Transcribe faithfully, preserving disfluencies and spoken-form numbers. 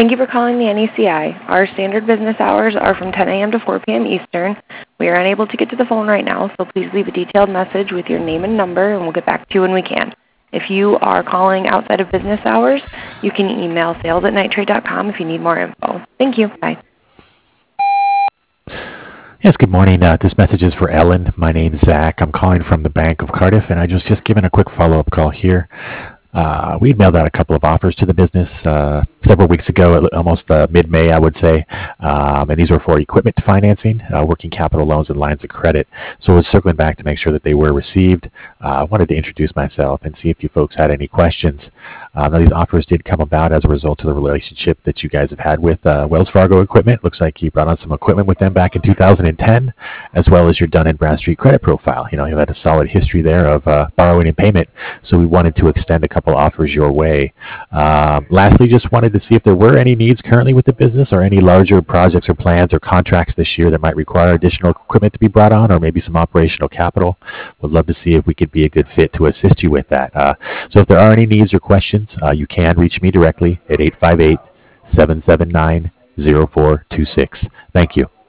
Thank you for calling the N E C I. Our standard business hours are from ten a m to four p m Eastern. We are unable to get to the phone right now, so please leave a detailed message with your name and number, and we'll get back to you when we can. If you are calling outside of business hours, you can email sales at nitrate dot com if you need more info. Thank you. Bye. Yes, good morning. Uh, this message is for Ellen. My name's Zach. I'm calling from the Bank of Cardiff, and I was just giving a quick follow-up call here. Uh, we mailed out a couple of offers to the business uh, several weeks ago, almost uh, mid-May, I would say, um, and these were for equipment financing, uh, working capital loans, and lines of credit. So I was circling back to make sure that they were received. Uh, I wanted to introduce myself and see if you folks had any questions. Uh, now, these offers did come about as a result of the relationship that you guys have had with uh, Wells Fargo Equipment. Looks like you brought on some equipment with them back in two thousand ten, as well as your Dun and Bradstreet credit profile. You know, you had a solid history there of uh, borrowing and payment, so we wanted to extend a couple offers your way. Um, lastly, just wanted to see if there were any needs currently with the business or any larger projects or plans or contracts this year that might require additional equipment to be brought on or maybe some operational capital. Would love to see if we could be a good fit to assist you with that. Uh, so if there are any needs or questions, uh, you can reach me directly at eight five eight, seven seven nine, zero four two six. Thank you.